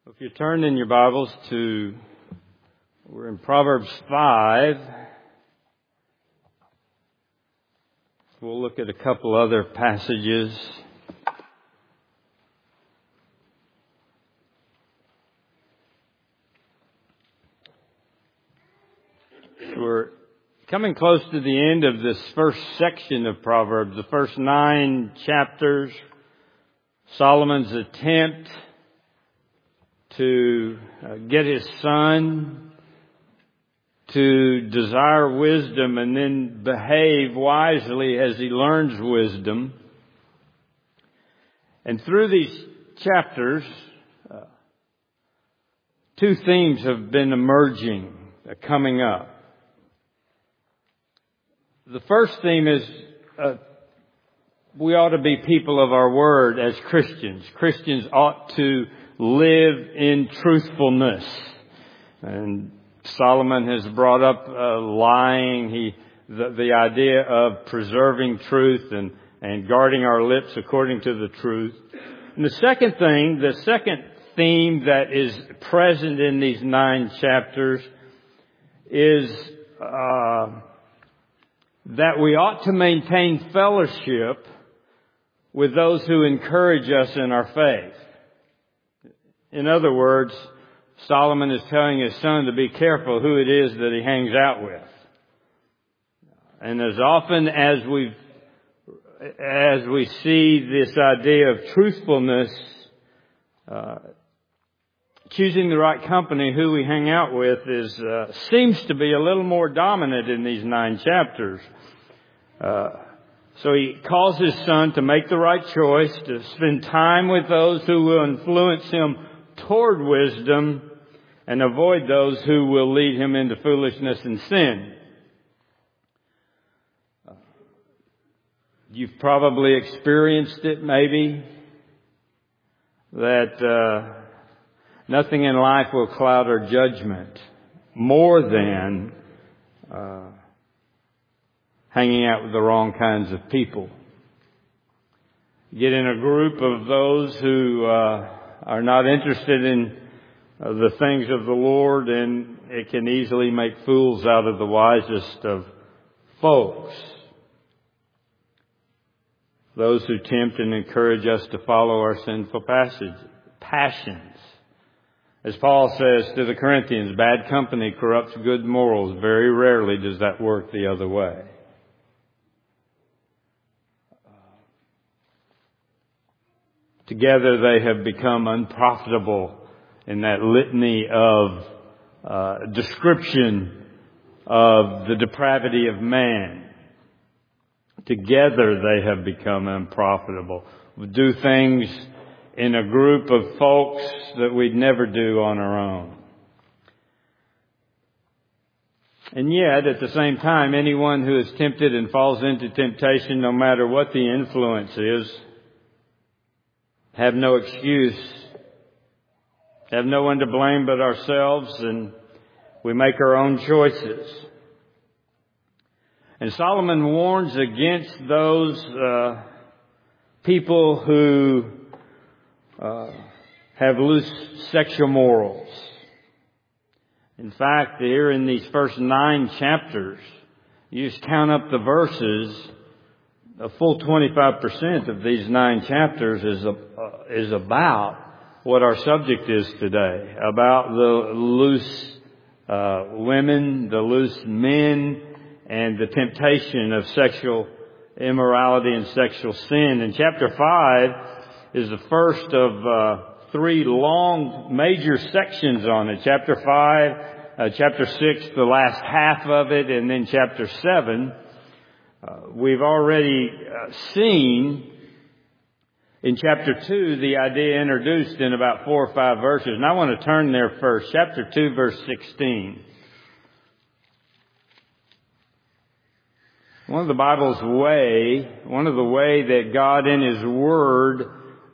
If you turn in your Bibles we're in Proverbs 5. We'll look at a couple other passages. We're coming close to the end of this first section of Proverbs, the first 9 chapters. Solomon's attempt to get his son to desire wisdom and then behave wisely as he learns wisdom. And through these chapters, 2 themes have been emerging, coming up. The first theme is we ought to be people of our word as Christians. Christians ought to live in truthfulness. And Solomon has brought up lying, the idea of preserving truth and guarding our lips according to the truth. And the second theme that is present in these 9 chapters is that we ought to maintain fellowship with those who encourage us in our faith. In other words, Solomon is telling his son to be careful who it is that he hangs out with. And as often as we see this idea of truthfulness, choosing the right company, who we hang out with, seems to be a little more dominant in these 9 chapters. So he calls his son to make the right choice, to spend time with those who will influence him toward wisdom and avoid those who will lead him into foolishness and sin. You've probably experienced it, maybe, that nothing in life will cloud our judgment more than hanging out with the wrong kinds of people. Get in a group of those who are not interested in the things of the Lord, and it can easily make fools out of the wisest of folks. Those who tempt and encourage us to follow our sinful passions. As Paul says to the Corinthians, bad company corrupts good morals. Very rarely does that work the other way. Together they have become unprofitable in that litany of description of the depravity of man. Together they have become unprofitable. We do things in a group of folks that we'd never do on our own. And yet, at the same time, anyone who is tempted and falls into temptation, no matter what the influence is, have no excuse, have no one to blame but ourselves, and we make our own choices. And Solomon warns against those people who have loose sexual morals. In fact, here in these first 9 chapters, you just count up the verses, a full 25% of these 9 chapters is about what our subject is today, about the loose women, the loose men, and the temptation of sexual immorality and sexual sin. And chapter 5 is the first of 3 long major sections on it. Chapter 5, chapter 6, the last half of it, and then chapter 7. We've already seen in chapter 2 the idea introduced in about 4 or 5 verses. And I want to turn there first. Chapter 2, verse 16. One of the way that God in His Word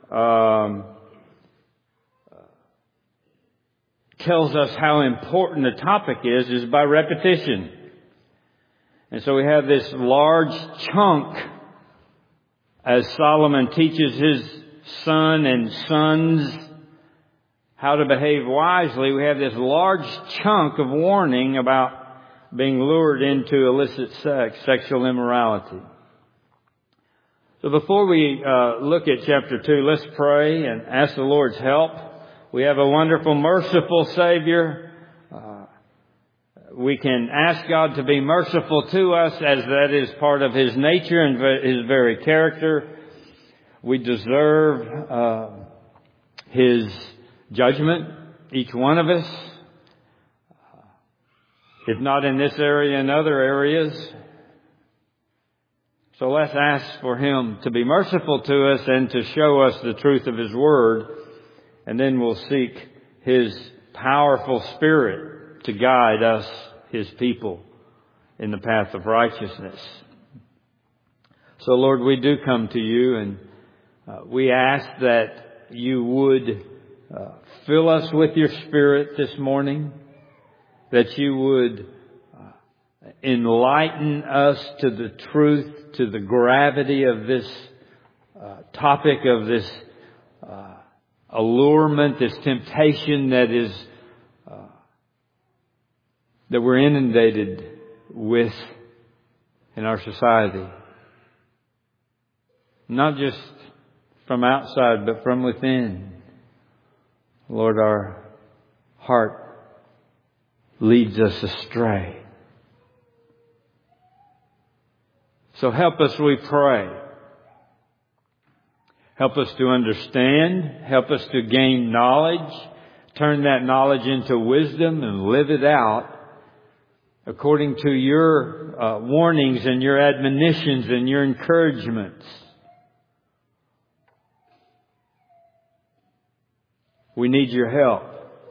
tells us how important the topic is by repetition. And so we have this large chunk as Solomon teaches his son and sons how to behave wisely, we have this large chunk of warning about being lured into illicit sex, sexual immorality. So before we look at chapter 2, let's pray and ask the Lord's help. We have a wonderful, merciful Savior. We can ask God to be merciful to us, as that is part of His nature and His very character. We deserve His judgment, each one of us. If not in this area, in other areas. So let's ask for Him to be merciful to us and to show us the truth of His Word. And then we'll seek His powerful Spirit to guide us, His people, in the path of righteousness. So Lord, we do come to You, and we ask that You would fill us with Your Spirit this morning, that You would enlighten us to the truth, to the gravity of this topic, of this allurement, this temptation that we're inundated with in our society. Not just from outside, but from within. Lord, our heart leads us astray. So help us, we pray. Help us to understand. Help us to gain knowledge. Turn that knowledge into wisdom and live it out according to Your warnings and Your admonitions and Your encouragements. We need Your help.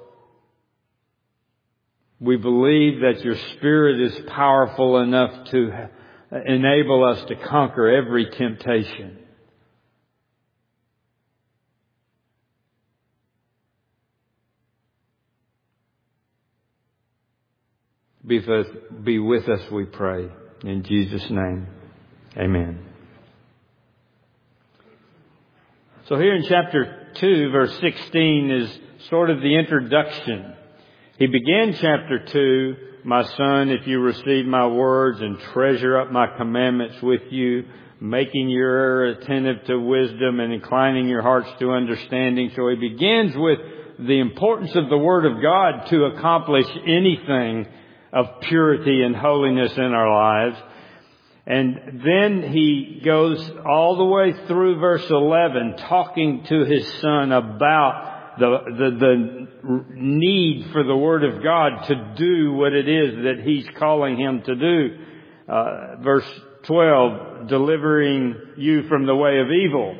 We believe that Your Spirit is powerful enough to enable us to conquer every temptation. Be with us, we pray. In Jesus' name, amen. So here in chapter 2, verse 16 is sort of the introduction. He began chapter 2, "My son, if you receive my words and treasure up my commandments with you, making your ear attentive to wisdom and inclining your hearts to understanding." So he begins with the importance of the Word of God to accomplish anything of purity and holiness in our lives. And then he goes all the way through verse 11, talking to his son about the need for the Word of God to do what it is that he's calling him to do. Verse 12, delivering you from the way of evil.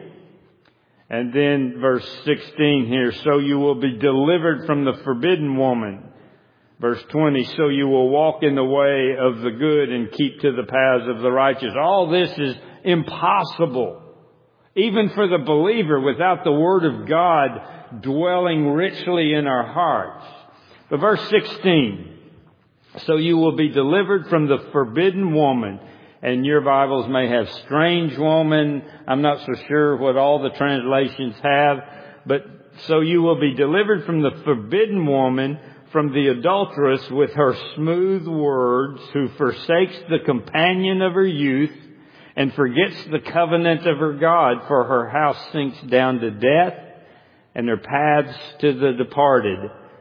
And then verse 16 here, so you will be delivered from the forbidden woman. Verse 20, so you will walk in the way of the good and keep to the paths of the righteous. All this is impossible, even for the believer, without the Word of God dwelling richly in our hearts. But verse 16, so you will be delivered from the forbidden woman. And your Bibles may have strange woman. I'm not so sure what all the translations have. But so you will be delivered from the forbidden woman, from the adulteress with her smooth words, who forsakes the companion of her youth and forgets the covenant of her God, for her house sinks down to death and her paths to the departed.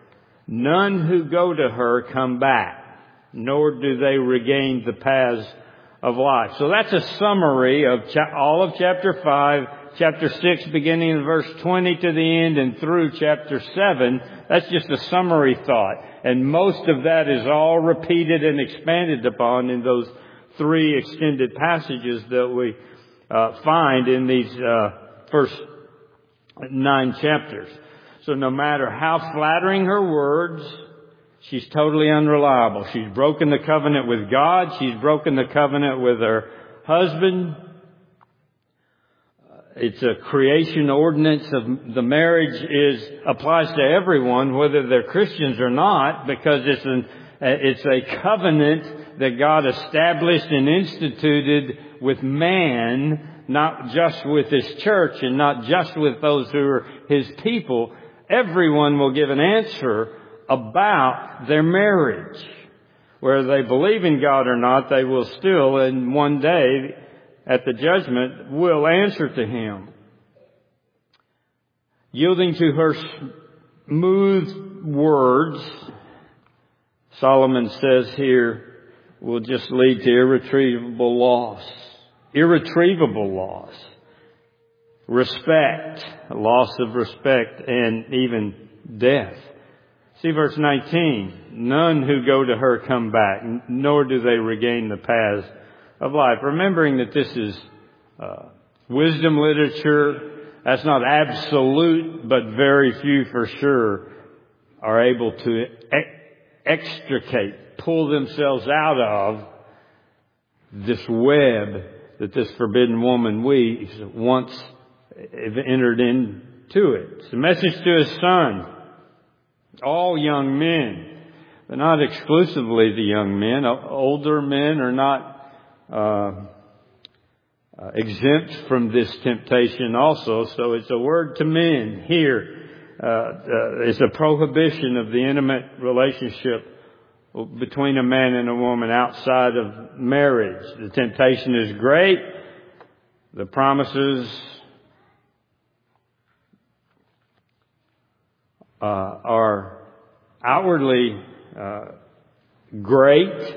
None who go to her come back, nor do they regain the paths of life. So that's a summary of all of chapter 5, chapter 6, beginning in verse 20 to the end, and through chapter 7. That's just a summary thought. And most of that is all repeated and expanded upon in those 3 extended passages that we find in these first 9 chapters. So no matter how flattering her words, she's totally unreliable. She's broken the covenant with God. She's broken the covenant with her husband. It's a creation ordinance of the marriage applies to everyone, whether they're Christians or not, because it's a covenant that God established and instituted with man, not just with His church and not just with those who are His people. everyone will give an answer about their marriage. Whether they believe in God or not, they will still, in one day, at the judgment, will answer to Him. Yielding to her smooth words, Solomon says here, will just lead to irretrievable loss. Irretrievable loss. Respect, loss of respect, and even death. See verse 19. None who go to her come back, nor do they regain the paths of life. Remembering that this is wisdom literature, that's not absolute, but very few for sure are able to extricate, pull themselves out of this web that this forbidden woman weaves once entered into it. It's a message to his son. All young men, but not exclusively the young men. Older men are not exempt from this temptation also. So it's a word to men here. It's a prohibition of the intimate relationship between a man and a woman outside of marriage. The temptation is great. The promises are outwardly great,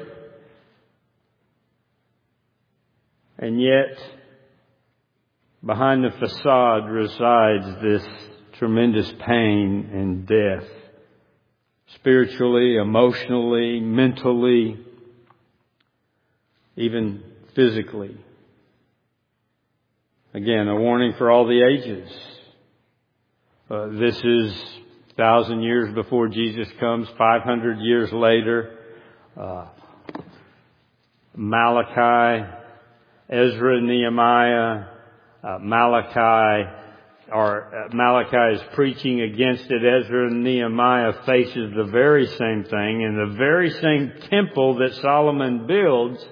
and yet behind the facade resides this tremendous pain and death, spiritually, emotionally, mentally, even physically. Again, a warning for all the ages. This is 1,000 years before Jesus comes, 500 years later. Malachi, Ezra, Nehemiah, Malachi is preaching against it. Ezra and Nehemiah faces the very same thing. In the very same temple that Solomon builds,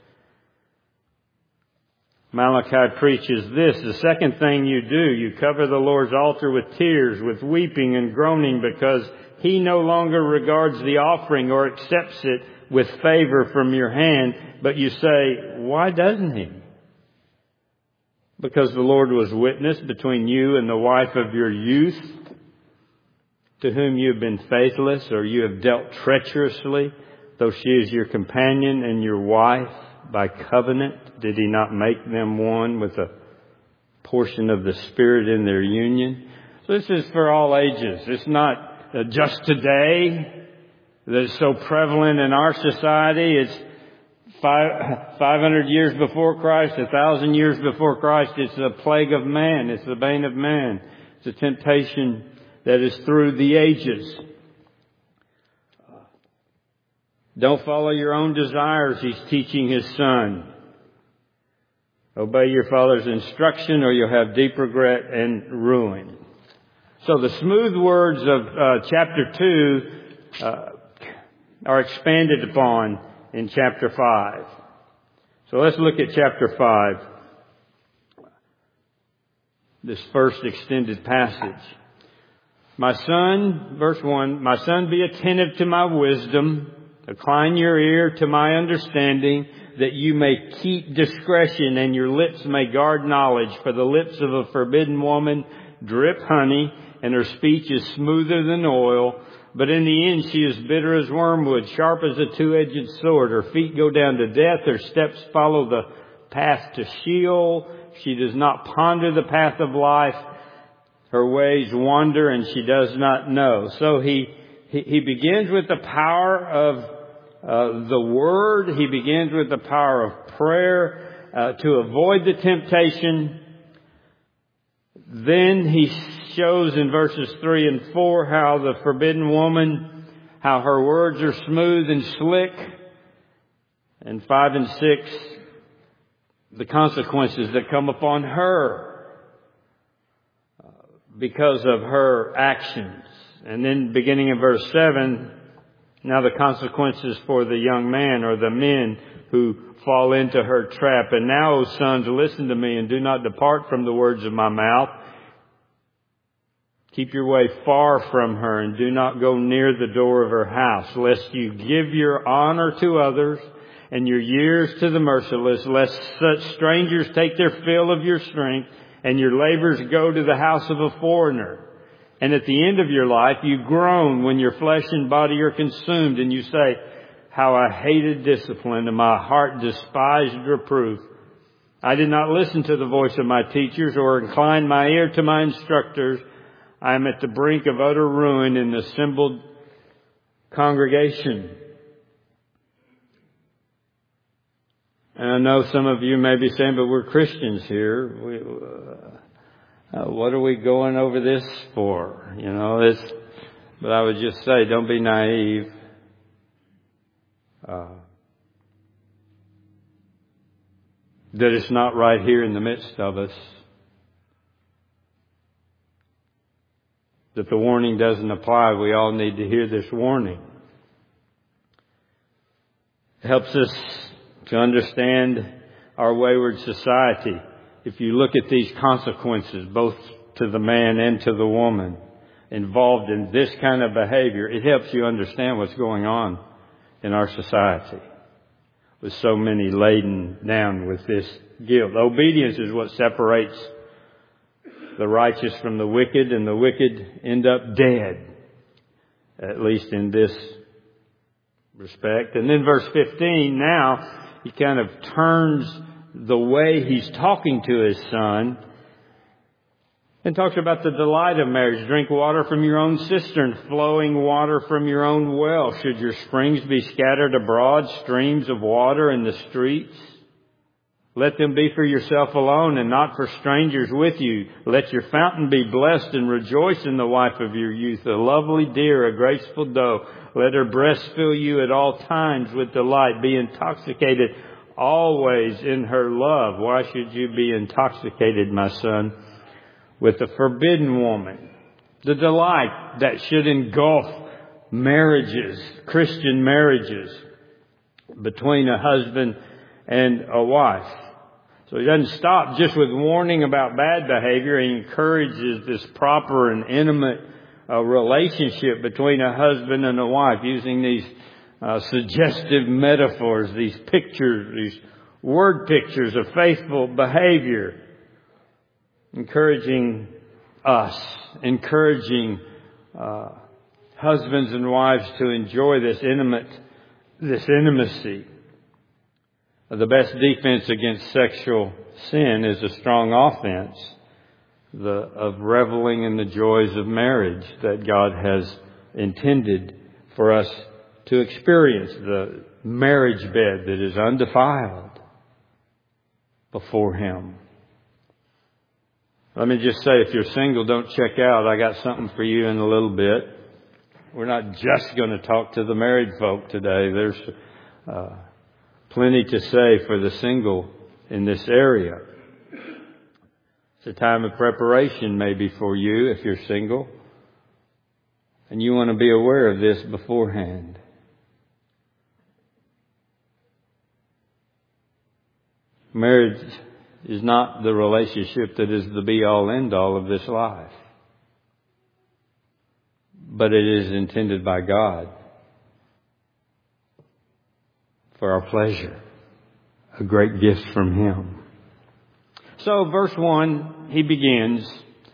Malachi preaches this: the second thing you do, you cover the Lord's altar with tears, with weeping and groaning, because He no longer regards the offering or accepts it with favor from your hand. But you say, why doesn't He? Because the Lord was witness between you and the wife of your youth, to whom you have been faithless, or you have dealt treacherously, though she is your companion and your wife by covenant. Did He not make them one with a portion of the Spirit in their union? So this is for all ages. It's not just today that is so prevalent in our society. It's 500 years before Christ, 1,000 years before Christ. It's the plague of man. It's the bane of man. It's a temptation that is through the ages. Don't follow your own desires, He's teaching His son. Obey your father's instruction, or you'll have deep regret and ruin. So the smooth words of chapter 2 are expanded upon in chapter 5. So let's look at chapter 5. This first extended passage. My son, verse 1, my son, be attentive to my wisdom. Incline your ear to my understanding, that you may keep discretion and your lips may guard knowledge. For the lips of a forbidden woman drip honey, and her speech is smoother than oil. But in the end she is bitter as wormwood, sharp as a two-edged sword. Her feet go down to death, her steps follow the path to Sheol. She does not ponder the path of life. Her ways wander, and she does not know. So he begins with the power of the Word. He begins with the power of prayer to avoid the temptation. Then he shows in verses 3 and 4 how the forbidden woman, how her words are smooth and slick. And 5 and 6, the consequences that come upon her because of her actions. And then beginning in verse 7, now the consequences for the young man or the men who fall into her trap. And now, O sons, listen to me and do not depart from the words of my mouth. Keep your way far from her, and do not go near the door of her house, lest you give your honor to others and your years to the merciless, lest such strangers take their fill of your strength and your labors go to the house of a foreigner. And at the end of your life, you groan when your flesh and body are consumed, and you say, how I hated discipline, and my heart despised reproof. I did not listen to the voice of my teachers or incline my ear to my instructors. I am at the brink of utter ruin in the assembled congregation. And I know some of you may be saying, but we're Christians here. What are we going over this for? But I would just say, don't be naive. That it's not right here in the midst of us. That the warning doesn't apply. We all need to hear this warning. It helps us to understand our wayward society. If you look at these consequences, both to the man and to the woman involved in this kind of behavior, it helps you understand what's going on in our society, with so many laden down with this guilt. Obedience is what separates the righteous from the wicked, and the wicked end up dead, at least in this respect. And then verse 15, now he kind of turns the way he's talking to his son and talks about the delight of marriage. Drink water from your own cistern, flowing water from your own well. Should your springs be scattered abroad, streams of water in the streets? Let them be for yourself alone and not for strangers with you. Let your fountain be blessed and rejoice in the wife of your youth, a lovely deer, a graceful doe. Let her breast fill you at all times with delight. Be intoxicated always in her love. Why should you be intoxicated, my son, with a forbidden woman? The delight that should engulf marriages, Christian marriages, between a husband and a wife. So he doesn't stop just with warning about bad behavior. He encourages this proper and intimate relationship between a husband and a wife, using these suggestive metaphors, these pictures, these word pictures of faithful behavior. Encouraging us, encouraging husbands and wives to enjoy this intimacy. The best defense against sexual sin is a strong offense of reveling in the joys of marriage that God has intended for us to experience, the marriage bed that is undefiled before Him. Let me just say, if you're single, don't check out. I got something for you in a little bit. We're not just going to talk to the married folk today. There's plenty to say for the single in this area. It's a time of preparation maybe for you if you're single. And you want to be aware of this beforehand. Marriage is not the relationship that is the be-all, end-all of this life. But it is intended by God for our pleasure, a great gift from Him. So verse 1, he begins,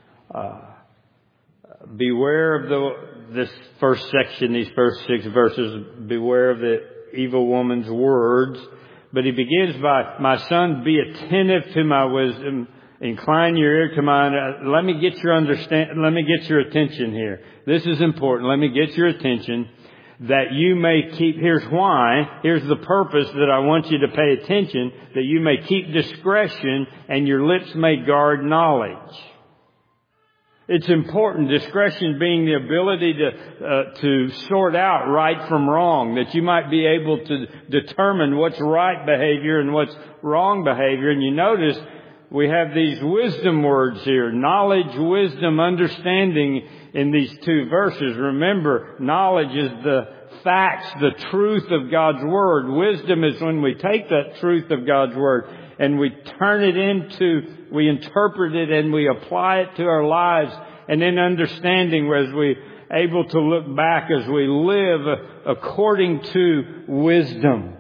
beware of this first section, these first 6 verses, beware of the evil woman's words. But he begins by, my son, be attentive to my wisdom, incline your ear to mine. Let me get your attention here. This is important. Let me get your attention that you may keep, here's why, here's the purpose that I want you to pay attention, that you may keep discretion and your lips may guard knowledge. It's important, discretion being the ability to sort out right from wrong, that you might be able to determine what's right behavior and what's wrong behavior. And you notice we have these wisdom words here, knowledge, wisdom, understanding in these 2 verses. Remember, knowledge is the facts, the truth of God's Word. Wisdom is when we take that truth of God's Word and we turn it into, we interpret it and we apply it to our lives And then understanding as we able to look back as we live according to wisdom.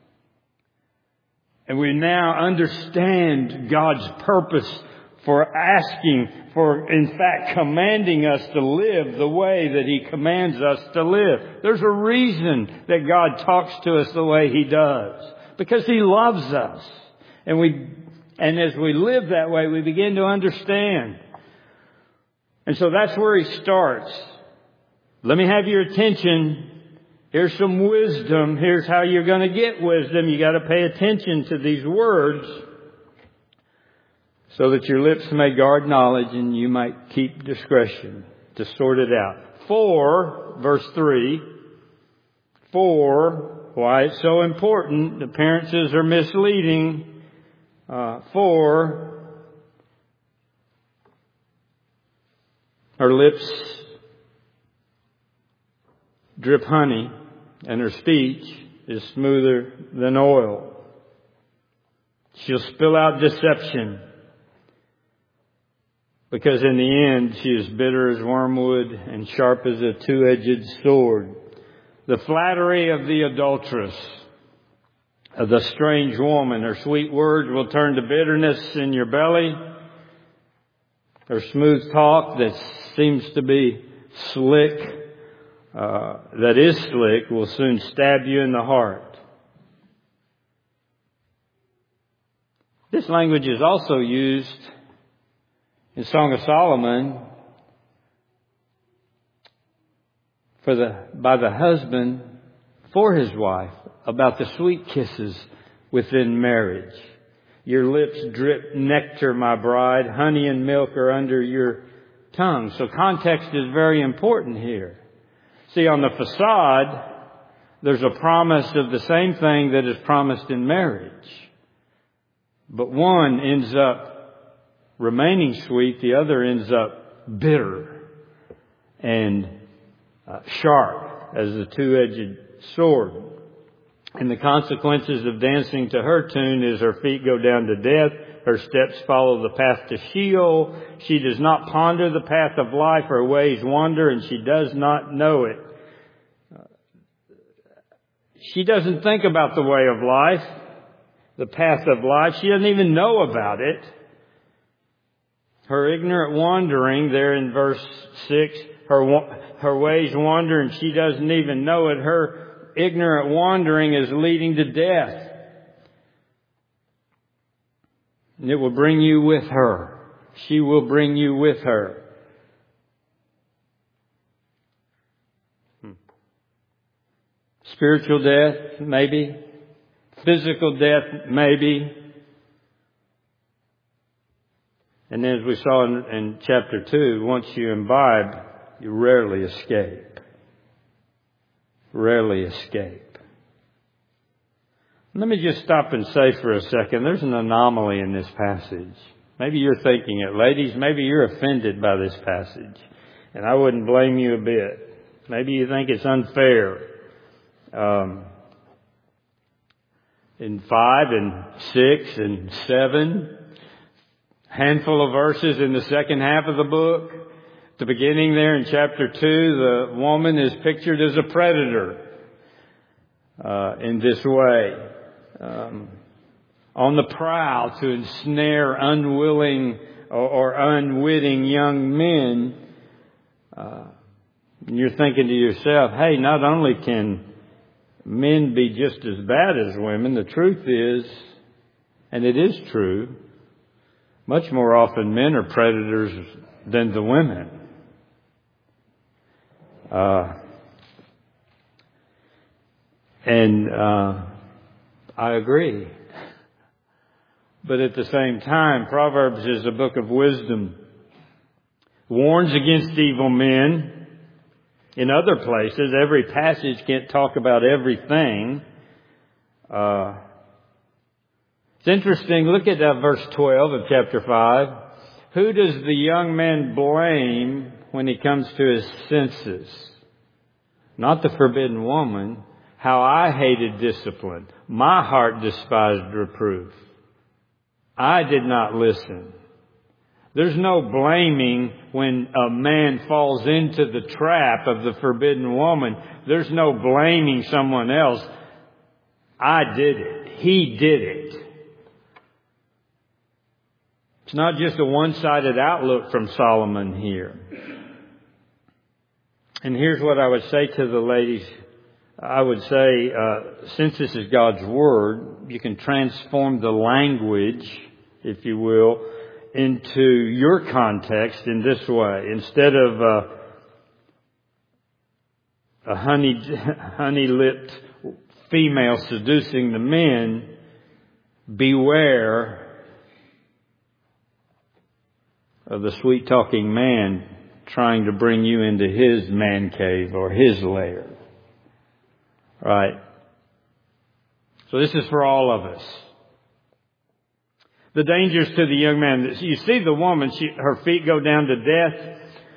And we now understand God's purpose for asking, for in fact commanding us to live the way that He commands us to live. There's a reason that God talks to us the way He does. Because He loves us. And as we live that way, we begin to understand. And so that's where He starts. Let me have your attention. Here's some wisdom. Here's how you're going to get wisdom. You got to pay attention to these words so that your lips may guard knowledge and you might keep discretion to sort it out. For, verse 3, for, why it's so important, appearances are misleading. For, her lips drip honey, and her speech is smoother than oil. She'll spill out deception, because in the end she is bitter as wormwood and sharp as a two-edged sword. The flattery of the adulteress, of the strange woman, her sweet words will turn to bitterness in your belly. Her smooth talk that seems to be slick, that is slick, will soon stab you in the heart. This language is also used in Song of Solomon by the husband for his wife about the sweet kisses within marriage. Your lips drip nectar, my bride. Honey and milk are under your tongue. So context is very important here. See, on the facade, there's a promise of the same thing that is promised in marriage. But one ends up remaining sweet, the other ends up bitter and sharp as a two-edged sword. And the consequences of dancing to her tune is her feet go down to death, her steps follow the path to Sheol. She does not ponder the path of life, her ways wander, and she does not know it. She doesn't think about the way of life, the path of life. She doesn't even know about it. Her ignorant wandering, there in verse 6, her ways wander and she doesn't even know it. Her ignorant wandering is leading to death. And it will bring you with her. She will bring you with her. Spiritual death, maybe. Physical death, maybe. And as we saw in chapter 2, once you imbibe, you rarely escape. Rarely escape. Let me just stop and say for a second, there's an anomaly in this passage. Maybe you're thinking it. Ladies, maybe you're offended by this passage. And I wouldn't blame you a bit. Maybe you think it's unfair. In 5 and 6 and 7, handful of verses in the second half of the book. At the beginning there in chapter 2, the woman is pictured as a predator in this way. On the prowl to ensnare unwilling or unwitting young men. And you're thinking to yourself, hey, not only can men be just as bad as women, the truth is, and it is true, much more often men are predators than the women. I agree. But at the same time, Proverbs is a book of wisdom. Warns against evil men. In other places, every passage can't talk about everything. It's interesting. Look at verse 12 of chapter 5. Who does the young man blame when he comes to his senses? Not the forbidden woman. How I hated discipline. My heart despised reproof. I did not listen. There's no blaming when a man falls into the trap of the forbidden woman. There's no blaming someone else. I did it. He did it. It's not just a one-sided outlook from Solomon here. And here's what I would say to the ladies. I would say, since this is God's Word, you can transform the language, if you will, into your context in this way. Instead of a honey-lipped female seducing the men, beware of the sweet-talking man trying to bring you into his man cave or his lair. Right? So this is for all of us. The dangers to the young man. You see the woman, her feet go down to death.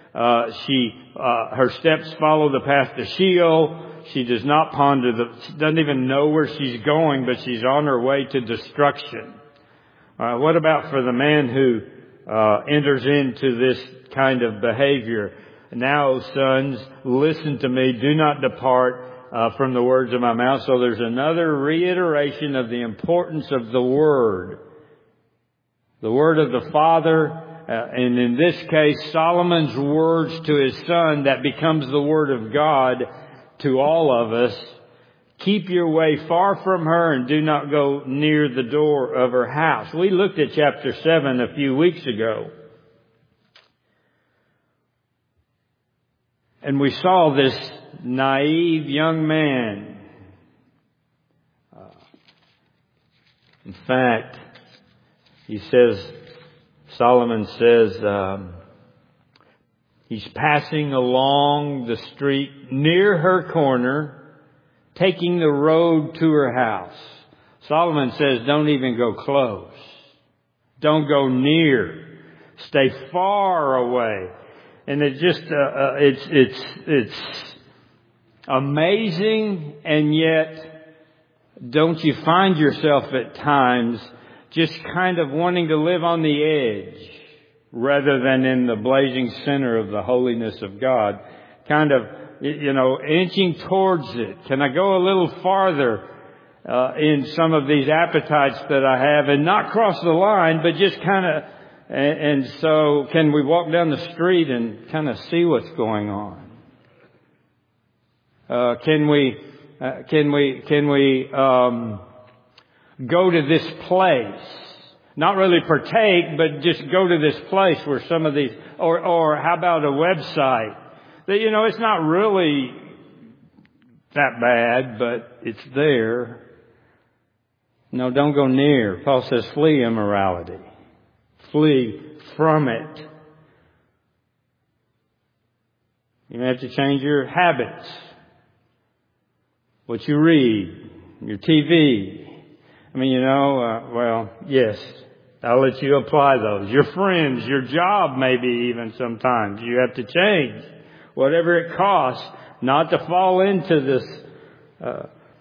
Her steps follow the path to Sheol. She does not she doesn't even know where she's going, but she's on her way to destruction. What about for the man who enters into this kind of behavior? Now, O sons, listen to me. Do not depart from the words of my mouth. So there's another reiteration of the importance of the Word. The Word of the Father, and in this case, Solomon's words to his son, that becomes the Word of God to all of us. Keep your way far from her and do not go near the door of her house. We looked at chapter 7 a few weeks ago. And we saw this naive young man. In fact, Solomon says, he's passing along the street near her corner, taking the road to her house. Solomon says, don't even go close. Don't go near. Stay far away. And it just, it's amazing, and yet don't you find yourself at times just kind of wanting to live on the edge rather than in the blazing center of the holiness of God? Kind of, inching towards it. Can I go a little farther in some of these appetites that I have and not cross the line, but just kind of, and so can we walk down the street and kind of see what's going on? Can we go to this place? Not really partake, but just go to this place where some of these, or how about a website that, it's not really that bad, but it's there. No, don't go near. Paul says flee immorality. Flee from it. You may have to change your habits. What you read, your TV. Yes, I'll let you apply those. Your friends, your job maybe even sometimes. You have to change. Whatever it costs, not to fall into this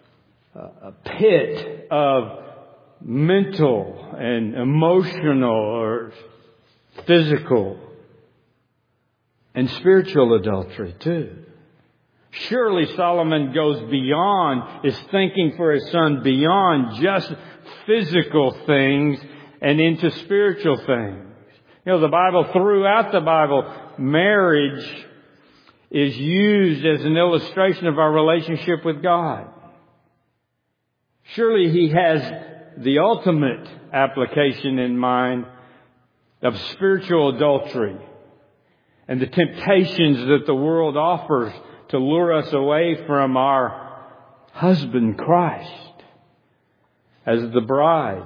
pit of mental and emotional or physical and spiritual adultery too. Surely Solomon goes beyond, is thinking for his son beyond just physical things and into spiritual things. Throughout the Bible, marriage is used as an illustration of our relationship with God. Surely he has the ultimate application in mind of spiritual adultery and the temptations that the world offers to lure us away from our husband Christ as the bride.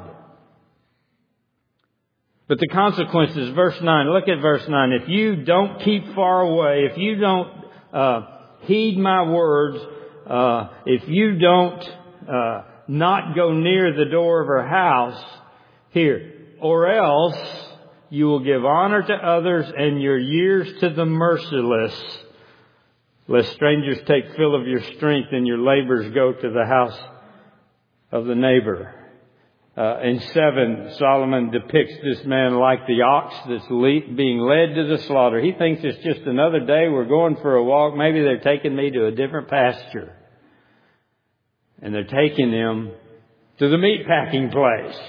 But the consequences, verse 9, look at verse 9. If you don't keep far away, if you don't heed my words, if you don't not go near the door of her house, here, or else you will give honor to others and your years to the merciless, lest strangers take fill of your strength and your labors go to the house of the neighbor. In 7, Solomon depicts this man like the ox that's being led to the slaughter. He thinks it's just another day. We're going for a walk. Maybe they're taking me to a different pasture. And they're taking him to the meat packing place.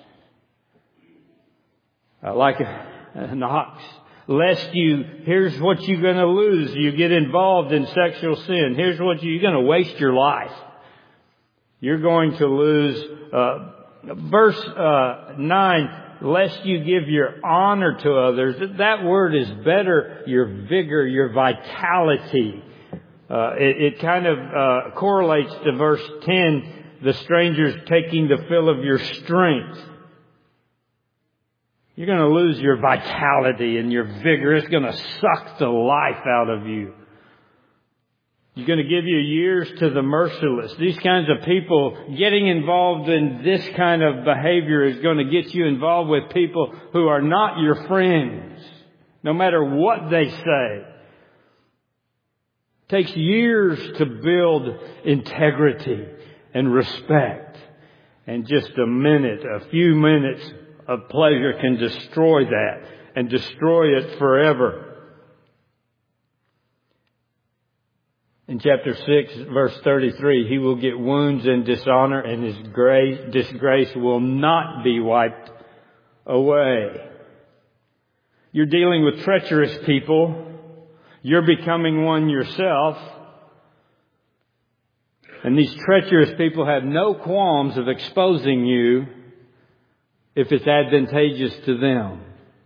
Like an ox. Here's what you're going to lose. You get involved in sexual sin. Here's what you're going to waste your life. You're going to lose, verse 9, lest you give your honor to others. That word is better, your vigor, your vitality. It kind of correlates to verse 10, the strangers taking the fill of your strength. You're going to lose your vitality and your vigor. It's going to suck the life out of you. You're going to give your years to the merciless. These kinds of people, getting involved in this kind of behavior is going to get you involved with people who are not your friends, no matter what they say. It takes years to build integrity and respect. And just a few minutes of pleasure can destroy that and destroy it forever. In chapter 6, verse 33, he will get wounds and dishonor, and his disgrace will not be wiped away. You're dealing with treacherous people. You're becoming one yourself. And these treacherous people have no qualms of exposing you if it's advantageous to them.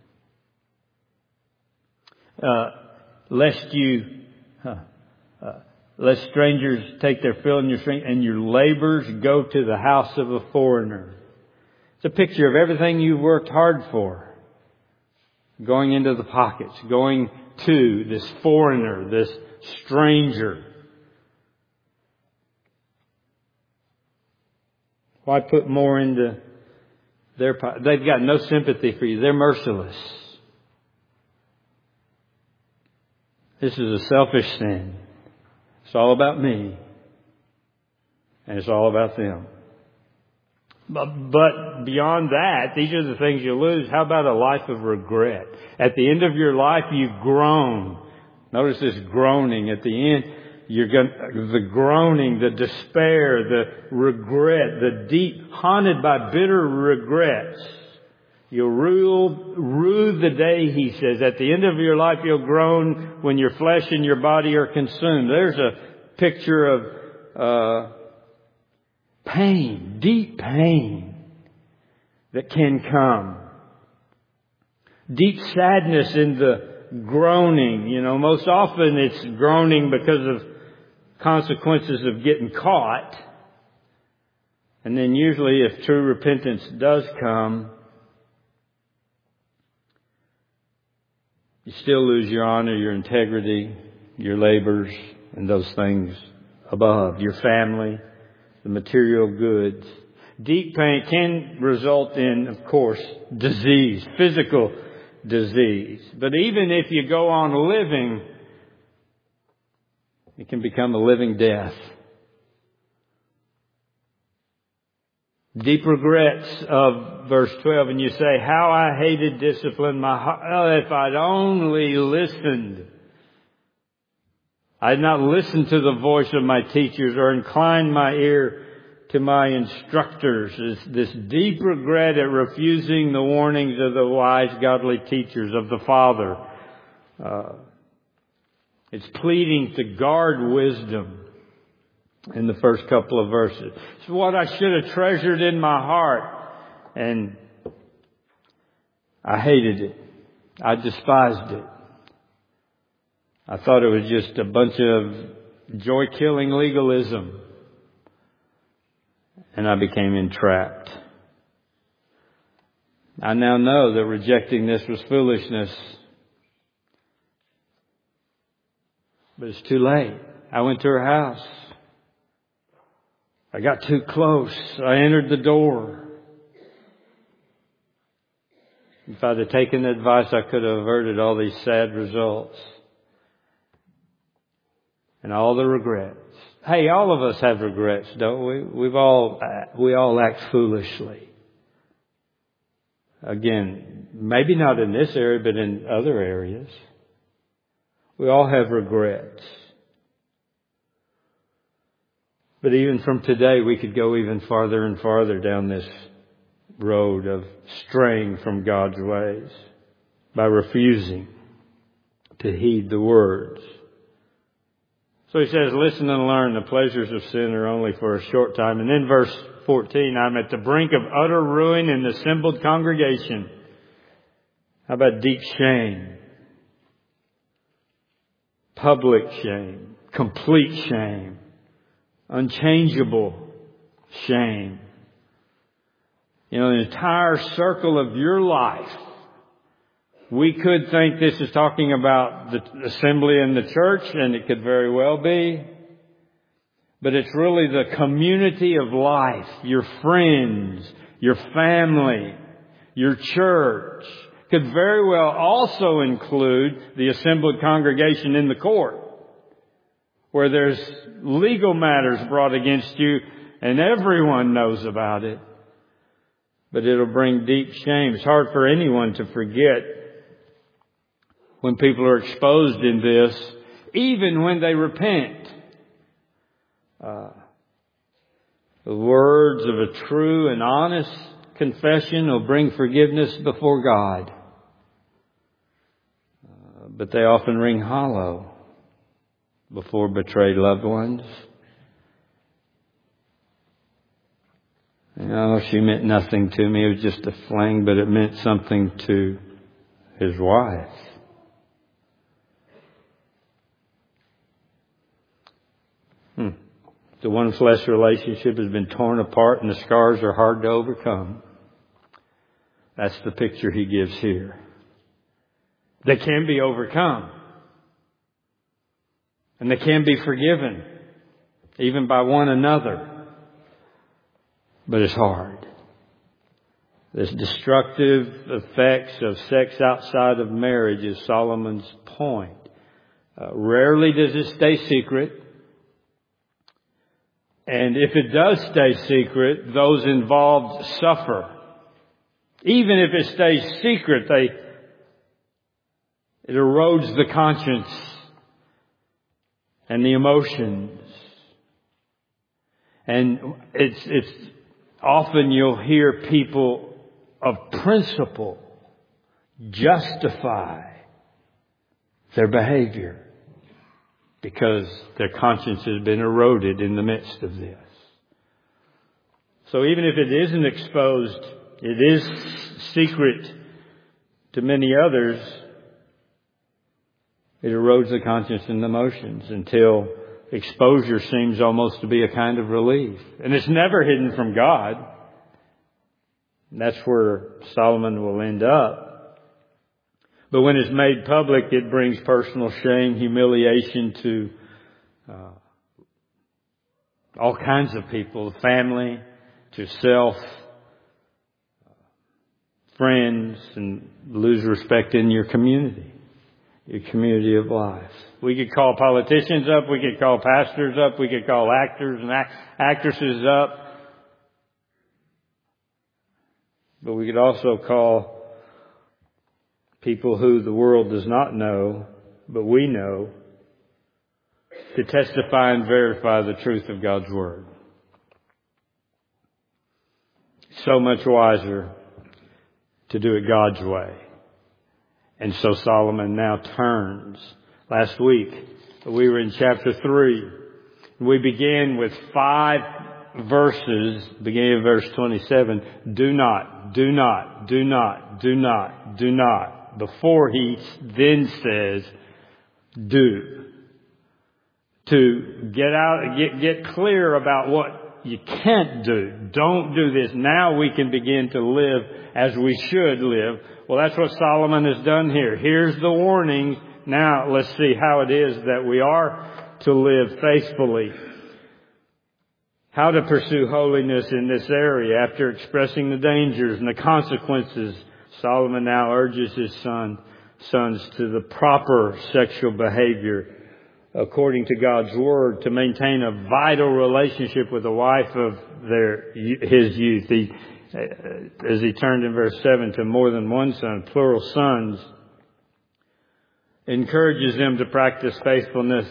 Lest strangers take their fill in your strength and your labors go to the house of a foreigner. It's a picture of everything you've worked hard for. Going into the pockets, going to this foreigner, this stranger. Why put more into their pocket? They've got no sympathy for you. They're merciless. This is a selfish sin. It's all about me. And it's all about them. But beyond that, these are the things you lose. How about a life of regret? At the end of your life, you've grown. Notice this groaning. At the end, the groaning, the despair, the regret, the deep, haunted by bitter regrets. You'll rue the day, he says. At the end of your life, you'll groan when your flesh and your body are consumed. There's a picture of pain, deep pain that can come. Deep sadness in the groaning. Most often it's groaning because of consequences of getting caught. And then usually if true repentance does come, you still lose your honor, your integrity, your labors, and those things above. Your family, the material goods. Deep pain can result in, of course, disease, physical disease. But even if you go on living, it can become a living death. Deep regrets of verse 12, and you say, how I hated discipline. My heart, if I'd only listened. I had not listened to the voice of my teachers or inclined my ear to my instructors. This deep regret at refusing the warnings of the wise, godly teachers of the Father. It's pleading to guard wisdom. In the first couple of verses. It's what I should have treasured in my heart. And I hated it. I despised it. I thought it was just a bunch of joy-killing legalism. And I became entrapped. I now know that rejecting this was foolishness. But it's too late. I went to her house. I got too close. I entered the door. If I'd have taken advice, I could have averted all these sad results. And all the regrets. Hey, all of us have regrets, don't we? We all act foolishly. Again, maybe not in this area, but in other areas. We all have regrets. But even from today, we could go even farther and farther down this road of straying from God's ways by refusing to heed the words. So he says, listen and learn, the pleasures of sin are only for a short time. And then verse 14, I'm at the brink of utter ruin in the assembled congregation. How about deep shame? Public shame. Complete shame. Unchangeable shame. You know, the entire circle of your life. We could think this is talking about the assembly in the church, and it could very well be. But it's really the community of life, your friends, your family, your church. Could very well also include the assembled congregation in the court, where there's legal matters brought against you and everyone knows about it. But it'll bring deep shame. It's hard for anyone to forget when people are exposed in this, even when they repent. The words of a true and honest confession will bring forgiveness before God. But they often ring hollow before betrayed loved ones. You know, she meant nothing to me. It was just a fling, but it meant something to his wife. The one flesh relationship has been torn apart and the scars are hard to overcome. That's the picture he gives here. They can be overcome. And they can be forgiven, even by one another. But it's hard. This destructive effects of sex outside of marriage is Solomon's point. Rarely does it stay secret. And if it does stay secret, those involved suffer. Even if it stays secret, it erodes the conscience and the emotions. And it's often you'll hear people of principle justify their behavior because their conscience has been eroded in the midst of this. So even if it isn't exposed, it is secret to many others, it erodes the conscience and the emotions until exposure seems almost to be a kind of relief. And it's never hidden from God. That's where Solomon will end up. But when it's made public, it brings personal shame, humiliation to all kinds of people, family, to self, friends, and lose respect in your community of life. We could call politicians up, we could call pastors up, we could call actors and actresses up. But we could also call people who the world does not know, but we know, to testify and verify the truth of God's Word. So much wiser to do it God's way. And so Solomon now turns. Last week, we were in chapter 3. We began with 5 verses, beginning of verse 27. Do not, do not, do not, do not, do not. Before he then says, do. To get clear about what you can't do. Don't do this. Now we can begin to live as we should live. Well, that's what Solomon has done here. Here's the warning. Now let's see how it is that we are to live faithfully. How to pursue holiness in this area. After expressing the dangers and the consequences, Solomon now urges his sons to the proper sexual behavior according to God's Word, to maintain a vital relationship with the wife of his youth. as he turned in verse 7 to more than one son, plural sons, encourages them to practice faithfulness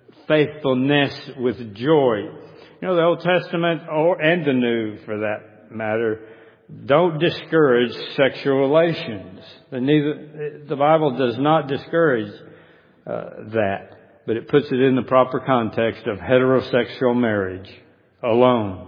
with joy. You know, the Old Testament, and the New for that matter, don't discourage sexual relations. The Bible does not discourage that, but it puts it in the proper context of heterosexual marriage alone.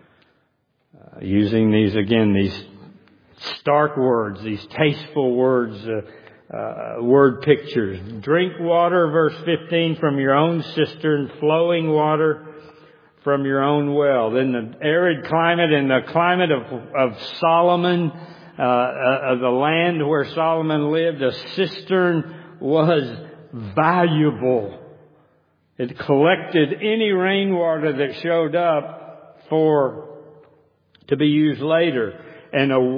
Using these stark words, these tasteful words, word pictures. Drink water, verse 15, from your own cistern, flowing water from your own well. Then the arid climate and the climate of Solomon, of the land where Solomon lived, a cistern was valuable. It collected any rainwater that showed up to be used later. And a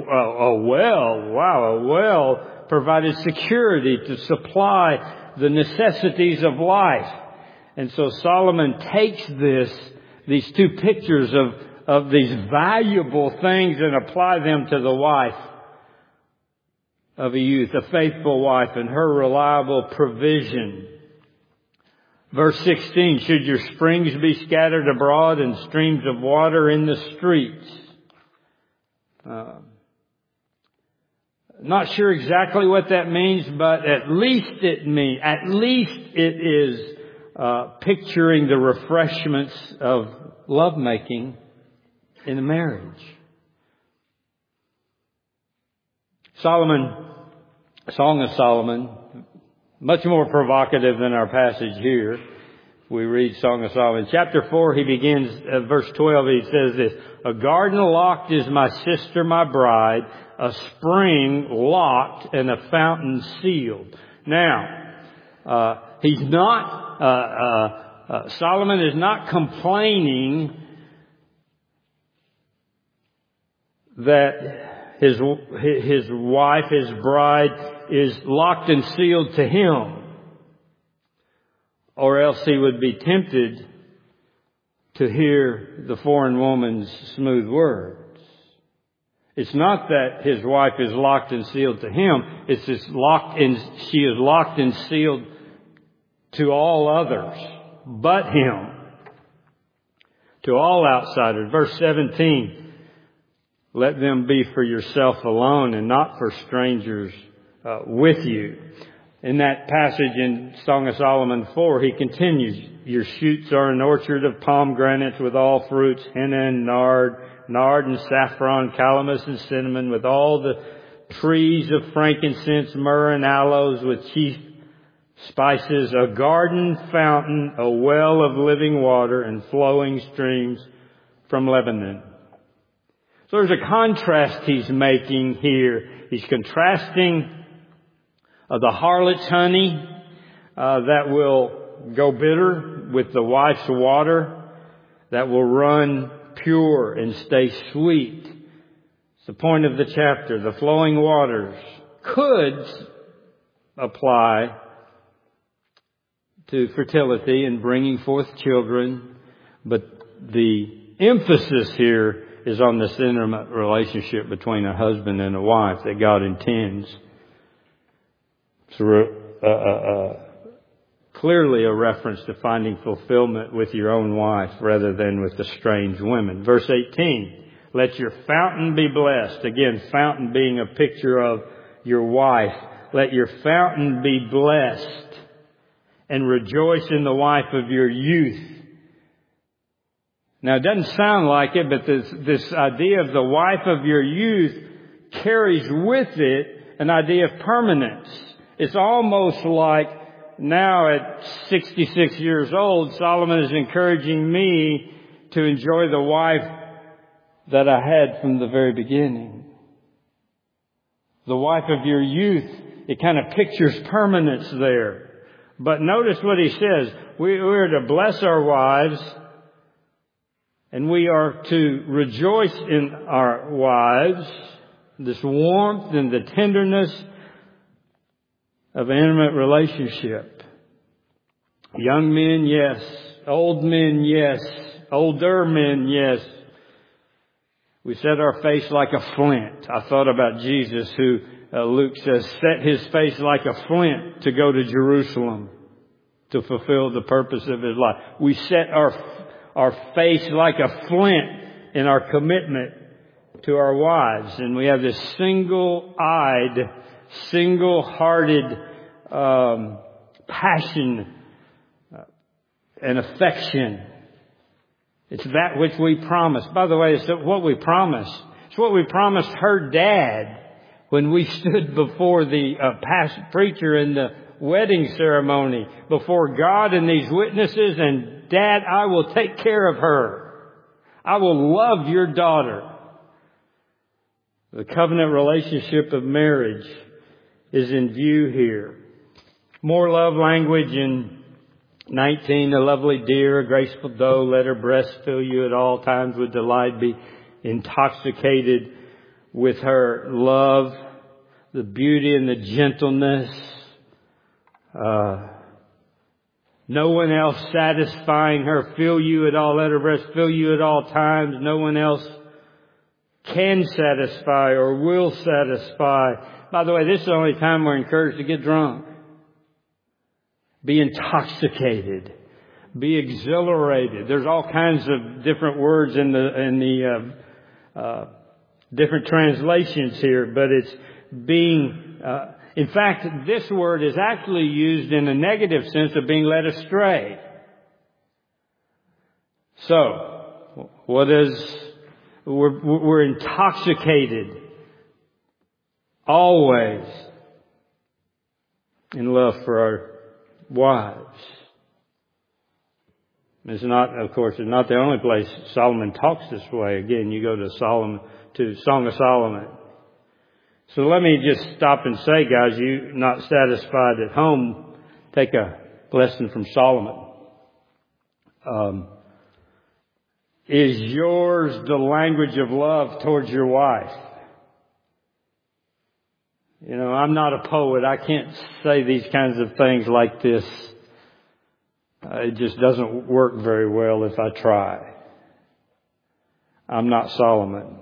well provided security to supply the necessities of life. And so Solomon takes these two pictures of these valuable things and apply them to the wife of a youth, a faithful wife, and her reliable provision. Verse 16, should your springs be scattered abroad and streams of water in the streets? Not sure exactly what that means, but at least it is picturing the refreshments of lovemaking in a marriage. Song of Solomon, much more provocative than our passage here. We read Song of Solomon. Chapter 4, he begins, verse 12, he says this, a garden locked is my sister, my bride, a spring locked and a fountain sealed. Now, Solomon is not complaining that his wife, his bride, is locked and sealed to him, or else he would be tempted to hear the foreign woman's smooth words. It's not that his wife is locked and sealed to him. It's she is locked and sealed to all others but him, to all outsiders. Verse 17, let them be for yourself alone and not for strangers with you. In that passage in Song of Solomon 4, he continues, your shoots are an orchard of pomegranates with all fruits, henna and nard and saffron, calamus and cinnamon, with all the trees of frankincense, myrrh and aloes, with chief spices, a garden fountain, a well of living water, and flowing streams from Lebanon. So there's a contrast he's making here. He's contrasting the harlot's honey that will go bitter with the wife's water that will run pure and stay sweet. It's the point of the chapter. The flowing waters could apply to fertility and bringing forth children, but the emphasis here is on this intimate relationship between a husband and a wife that God intends. It's clearly a reference to finding fulfillment with your own wife rather than with the strange women. Verse 18, let your fountain be blessed. Again, fountain being a picture of your wife. Let your fountain be blessed and rejoice in the wife of your youth. Now, it doesn't sound like it, but this idea of the wife of your youth carries with it an idea of permanence. It's almost like now at 66 years old, Solomon is encouraging me to enjoy the wife that I had from the very beginning. The wife of your youth, it kind of pictures permanence there. But notice what he says. We are to bless our wives, and we are to rejoice in our wives, this warmth and the tenderness of an intimate relationship. Young men, yes. Old men, yes. Older men, yes. We set our face like a flint. I thought about Jesus who, Luke says, set his face like a flint to go to Jerusalem to fulfill the purpose of his life. We set our face like a flint in our commitment to our wives. And we have this single-eyed, single-hearted passion and affection. It's that which we promised. By the way, it's what we promised. It's what we promised her dad when we stood before the preacher in the wedding ceremony, before God and these witnesses, and Dad, I will take care of her. I will love your daughter. The covenant relationship of marriage is in view here. More love language in 19, a lovely deer, a graceful doe, let her breast fill you at all times with delight, be intoxicated with her love, the beauty and the gentleness. No one else satisfying her, fill you at all, let her breast fill you at all times. No one else can satisfy or will satisfy. By the way, this is the only time we're encouraged to get drunk. Be intoxicated. Be exhilarated. There's all kinds of different words in the different translations here, but it's being, in fact, this word is actually used in a negative sense of being led astray. So, we're intoxicated always in love for our wives. It's not, of course, it's not the only place Solomon talks this way. Again, you go to Song of Solomon. So let me just stop and say, guys, you not satisfied at home, take a lesson from Solomon. Is yours the language of love towards your wife? You know, I'm not a poet. I can't say these kinds of things like this. It just doesn't work very well if I try. I'm not Solomon.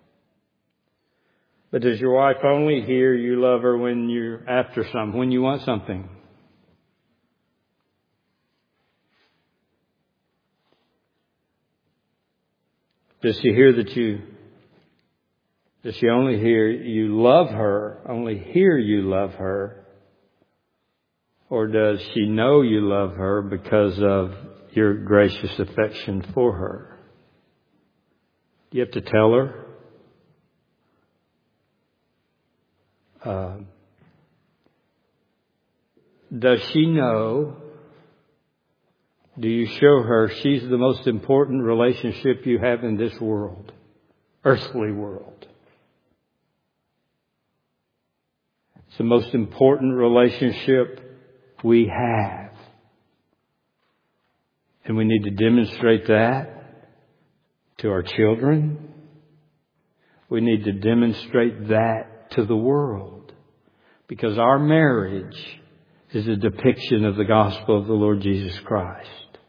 But does your wife only hear you love her when you're after something, when you want something? Does she hear does she only hear you love her, only hear you love her? Or does she know you love her because of your gracious affection for her? Do you have to tell her? Does she know? Do you show her she's the most important relationship you have in this world, earthly world? It's the most important relationship we have. And we need to demonstrate that to our children. We need to demonstrate that to the world. Because our marriage is a depiction of the gospel of the Lord Jesus Christ.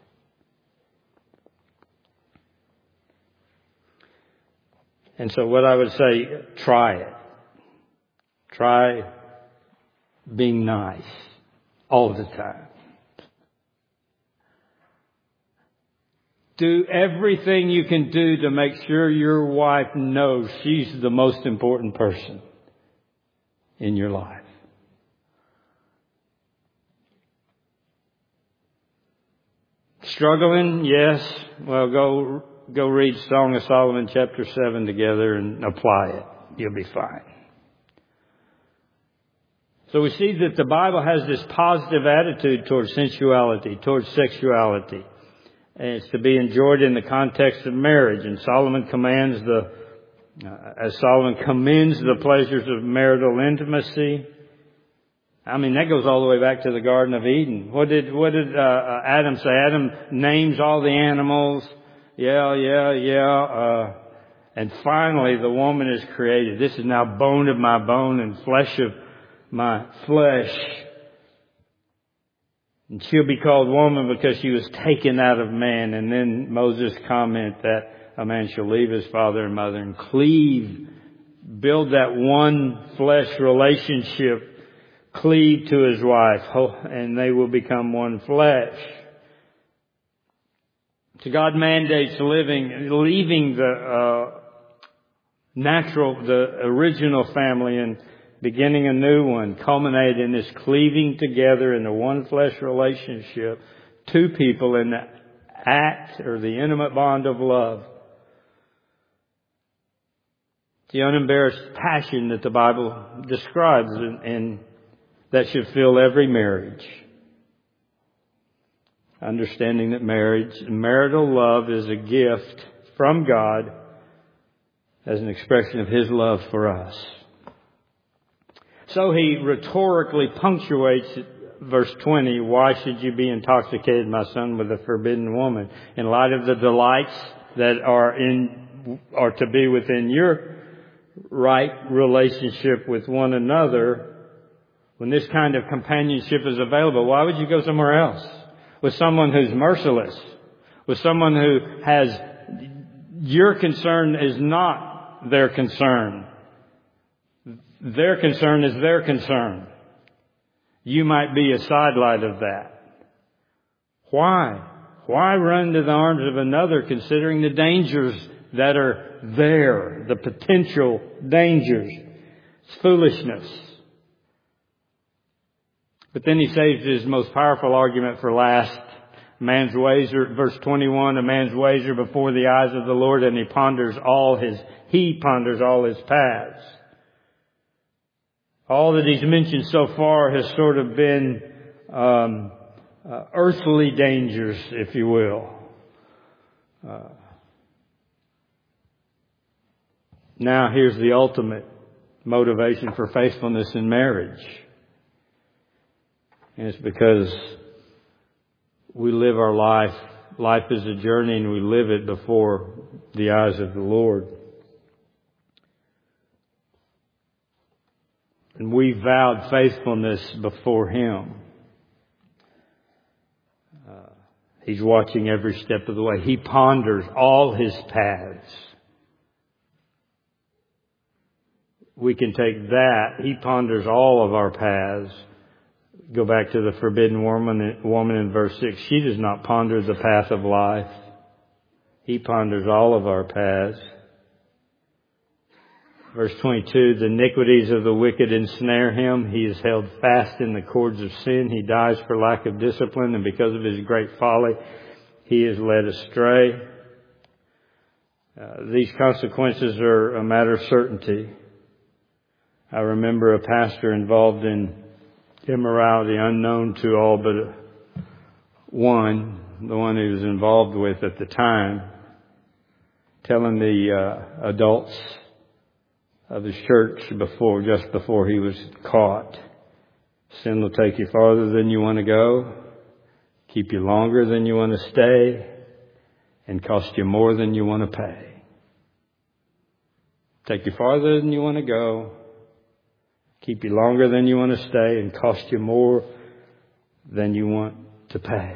And so what I would say, try it. Try being nice all the time. Do everything you can do to make sure your wife knows she's the most important person in your life. Struggling? Yes. Well, go read Song of Solomon chapter 7 together and apply it. You'll be fine. So we see that the Bible has this positive attitude towards sensuality, towards sexuality. And it's to be enjoyed in the context of marriage. And Solomon commends as Solomon commends the pleasures of marital intimacy. I mean, that goes all the way back to the Garden of Eden. What did Adam say? Adam names all the animals. And finally, the woman is created. This is now bone of my bone and flesh of my flesh. And she'll be called woman because she was taken out of man. And then Moses comment that a man shall leave his father and mother and cleave, build that one flesh relationship, cleave to his wife, and they will become one flesh. So God mandates leaving the original family and beginning a new one, culminated in this cleaving together in the one flesh relationship, two people in the act or the intimate bond of love. The unembarrassed passion that the Bible describes and that should fill every marriage. Understanding that marital love is a gift from God as an expression of His love for us. So he rhetorically punctuates verse 20, why should you be intoxicated, my son, with a forbidden woman? In light of the delights that are to be within your right relationship with one another, when this kind of companionship is available, why would you go somewhere else? With someone who's merciless, with someone who has, your concern is not their concern. Their concern is their concern. You might be a sidelight of that. Why? Why run to the arms of another considering the dangers that are there, the potential dangers? It's foolishness. But then he saves his most powerful argument for last. Man's ways are, verse 21, a man's ways are before the eyes of the Lord, and he ponders all his paths. All that he's mentioned so far has sort of been earthly dangers, if you will. Now here's the ultimate motivation for faithfulness in marriage. And it's because we live our life. Life is a journey and we live it before the eyes of the Lord. And we vowed faithfulness before Him. He's watching every step of the way. He ponders all His paths. We can take that. He ponders all of our paths. Go back to the forbidden woman in verse 6. She does not ponder the path of life. He ponders all of our paths. Verse 22, the iniquities of the wicked ensnare him. He is held fast in the cords of sin. He dies for lack of discipline, and because of his great folly, he is led astray. These consequences are a matter of certainty. I remember a pastor involved in immorality unknown to all but one, the one he was involved with at the time, telling the adults of his church just before he was caught, sin will take you farther than you want to go, keep you longer than you want to stay, and cost you more than you want to pay. Take you farther than you want to go, keep you longer than you want to stay, and cost you more than you want to pay.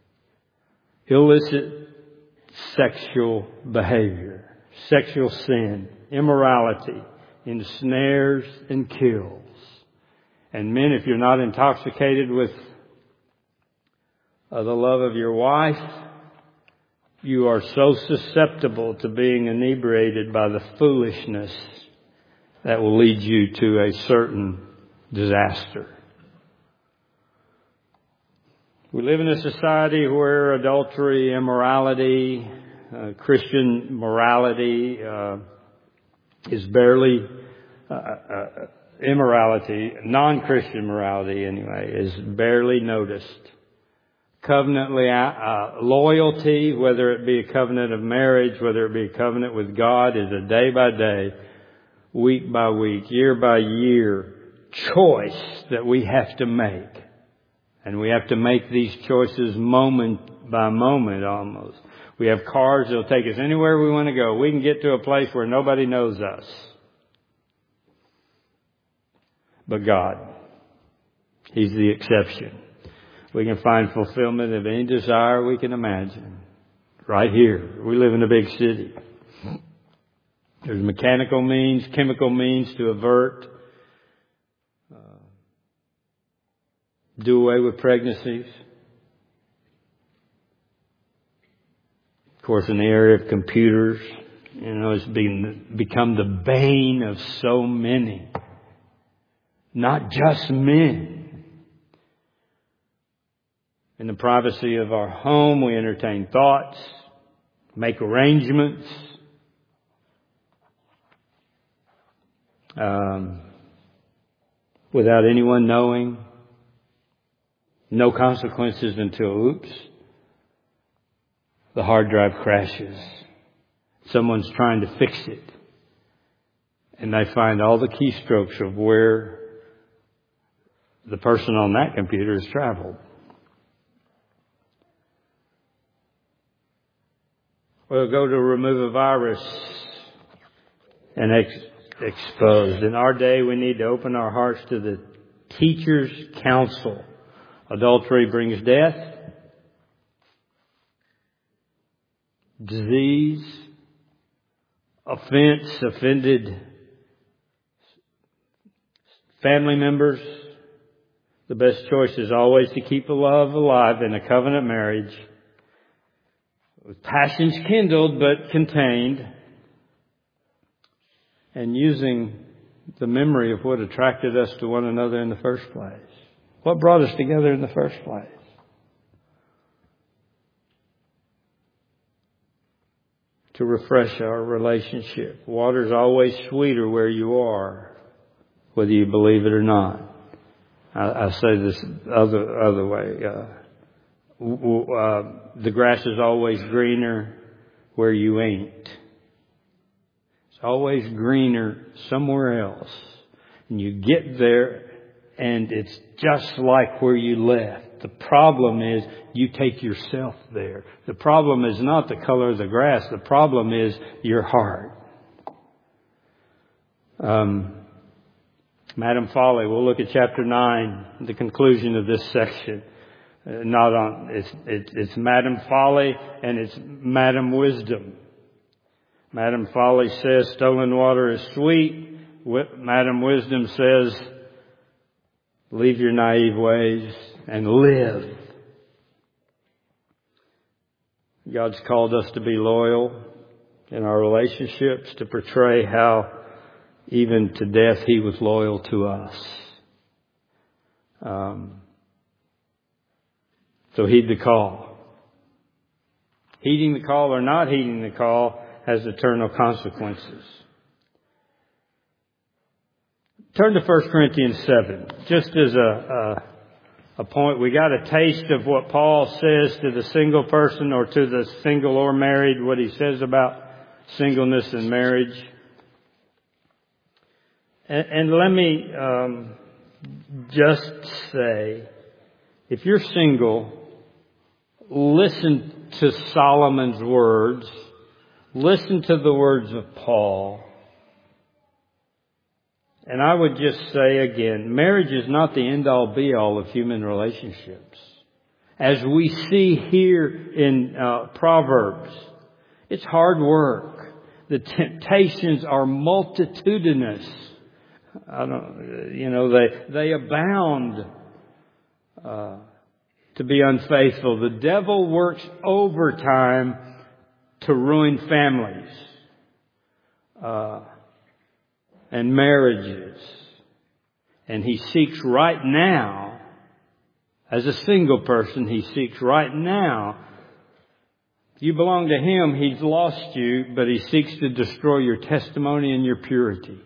Illicit sexual behavior, sexual sin, immorality, ensnares and kills. And men, if you're not intoxicated with the love of your wife, you are so susceptible to being inebriated by the foolishness that will lead you to a certain disaster. We live in a society where adultery, immorality, Christian morality is barely immorality, non-Christian morality anyway, is barely noticed. Covenant loyalty, whether it be a covenant of marriage, whether it be a covenant with God, is a day by day, week by week, year by year choice that we have to make. And we have to make these choices moment by moment almost. We have cars that'll take us anywhere we want to go. We can get to a place where nobody knows us but God. He's the exception. We can find fulfillment of any desire we can imagine. right here. We live in a big city. There's mechanical means, chemical means to avert, do away with pregnancies. Of course, in the area of computers, it's become the bane of so many. Not just men. In the privacy of our home, we entertain thoughts, make arrangements, without anyone knowing. No consequences until, the hard drive crashes. Someone's trying to fix it. And they find all the keystrokes of where the person on that computer has traveled. We'll go to remove a virus and exposed. In our day, we need to open our hearts to the teacher's counsel. Adultery brings death, disease, offended family members. The best choice is always to keep the love alive in a covenant marriage, with passions kindled but contained, and using the memory of what attracted us to one another in the first place. What brought us together in the first place? To refresh our relationship. Water's always sweeter where you are, whether you believe it or not. I say this other way. The grass is always greener where you ain't. It's always greener somewhere else. And you get there and it's just like where you left. The problem is you take yourself there. The problem is not the color of the grass. The problem is your heart. Madam Folly, we'll look at chapter 9, the conclusion of this section. It's Madam Folly and it's Madam Wisdom. Madam Folly says stolen water is sweet. Madam Wisdom says leave your naive ways and live. God's called us to be loyal in our relationships, to portray how even to death He was loyal to us. So heed the call. Heeding the call or not heeding the call has eternal consequences. Turn to 1 Corinthians 7. Just as a point, we got a taste of what Paul says to the single person or to the single or married, what he says about singleness and marriage. And let me just say, if you're single, listen to Solomon's words. Listen to the words of Paul. And I would just say again, marriage is not the end-all be-all of human relationships. As we see here in Proverbs, it's hard work. The temptations are multitudinous. They abound to be unfaithful. The devil works overtime to ruin families and marriages. And he seeks right now, as a single person, he seeks right now. If you belong to him, he's lost you, but he seeks to destroy your testimony and your purity,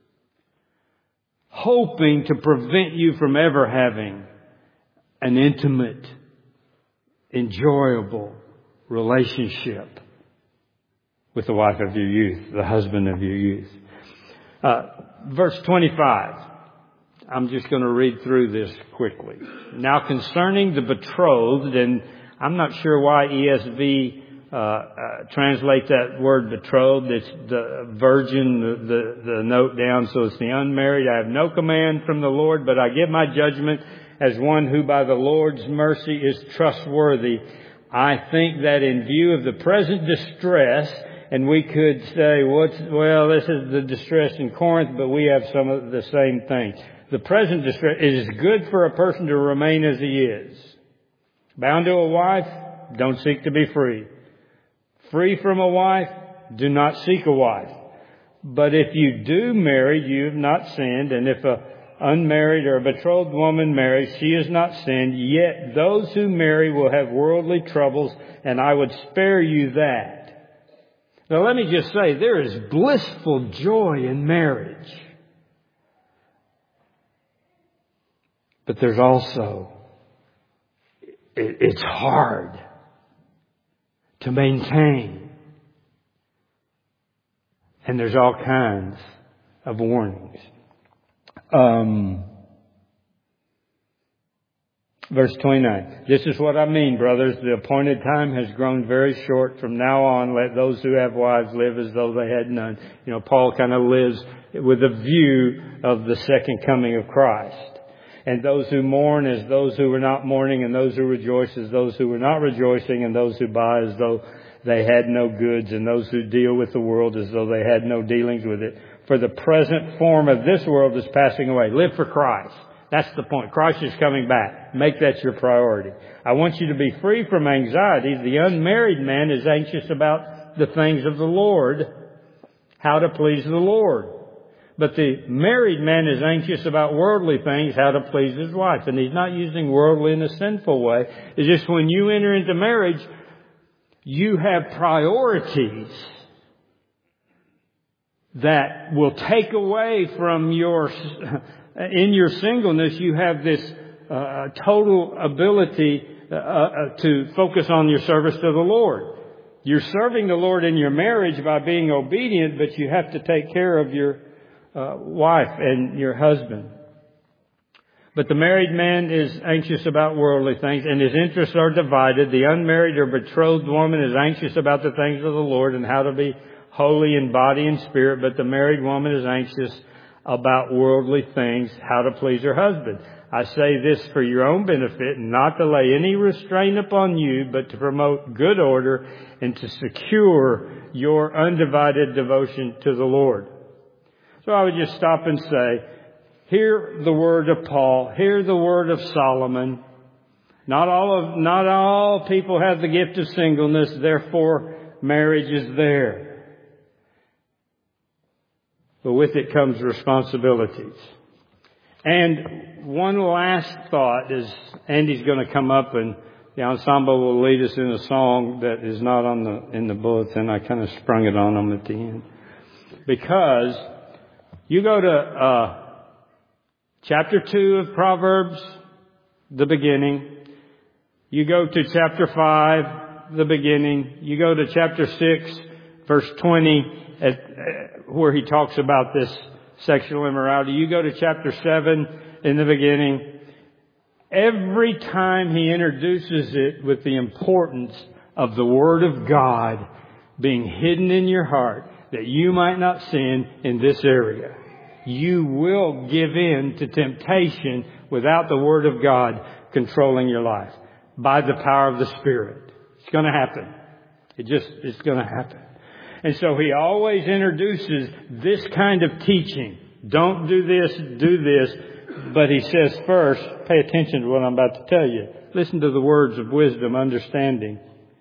hoping to prevent you from ever having an intimate, enjoyable relationship with the wife of your youth, the husband of your youth. Verse 25. I'm just going to read through this quickly. Now concerning the betrothed, and I'm not sure why ESV translate that word betrothed. It's the virgin, the note down, so it's the unmarried. I have no command from the Lord, but I give my judgment as one who by the Lord's mercy is trustworthy. I think that in view of the present distress, and we could say, this is the distress in Corinth, but we have some of the same thing. The present distress, it is good for a person to remain as he is. Bound to a wife, don't seek to be free. Free from a wife, do not seek a wife. But if you do marry, you have not sinned. And if a unmarried or a betrothed woman marries, she has not sinned. Yet those who marry will have worldly troubles, and I would spare you that. Now let me just say, there is blissful joy in marriage. But there's also, it's hard to maintain. And there's all kinds of warnings. Verse 29. This is what I mean, brothers. The appointed time has grown very short. From now on, let those who have wives live as though they had none. Paul kind of lives with a view of the second coming of Christ. And those who mourn as those who were not mourning, and those who rejoice as those who were not rejoicing, and those who buy as though they had no goods, and those who deal with the world as though they had no dealings with it. For the present form of this world is passing away. Live for Christ. That's the point. Christ is coming back. Make that your priority. I want you to be free from anxiety. The unmarried man is anxious about the things of the Lord, how to please the Lord. But the married man is anxious about worldly things, how to please his wife. And he's not using worldly in a sinful way. It's just when you enter into marriage, you have priorities that will take away from in your singleness, you have this total ability to focus on your service to the Lord. You're serving the Lord in your marriage by being obedient, but you have to take care of your wife and your husband. But the married man is anxious about worldly things, and his interests are divided. The unmarried or betrothed woman is anxious about the things of the Lord and how to be holy in body and spirit. But the married woman is anxious about worldly things, how to please her husband. I say this for your own benefit, not to lay any restraint upon you, but to promote good order and to secure your undivided devotion to the Lord. So I would just stop and say, hear the word of Paul, hear the word of Solomon. Not all people have the gift of singleness, therefore marriage is there. But with it comes responsibilities. And one last thought is, Andy's going to come up and the ensemble will lead us in a song that is not in the bulletin. I kind of sprung it on them at the end. Because you go to chapter 2 of Proverbs, the beginning. You go to chapter 5, the beginning. You go to chapter 6, verse 20, where he talks about this sexual immorality. You go to chapter 7 in the beginning. Every time he introduces it with the importance of the Word of God being hidden in your heart, that you might not sin in this area. You will give in to temptation without the Word of God controlling your life by the power of the Spirit. It's going to happen. It's going to happen. And so he always introduces this kind of teaching. Don't do this, do this. But he says first, pay attention to what I'm about to tell you. Listen to the words of wisdom, understanding.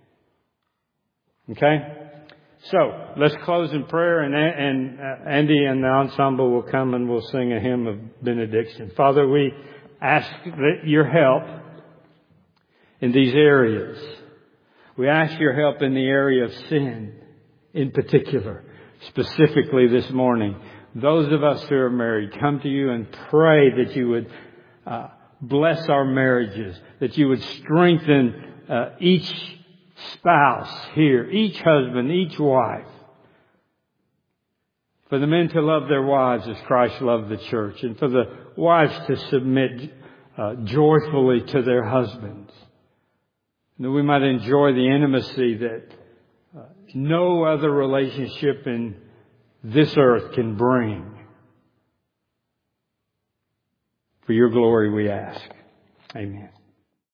Okay? So, let's close in prayer, and Andy and the ensemble will come and we'll sing a hymn of benediction. Father, we ask your help in these areas. We ask your help in the area of sin in particular, specifically this morning. Those of us who are married, come to you and pray that you would bless our marriages, that you would strengthen each spouse here, each husband, each wife. For the men to love their wives as Christ loved the church, and for the wives to submit joyfully to their husbands. And that we might enjoy the intimacy that no other relationship in this earth can bring. For your glory we ask. Amen.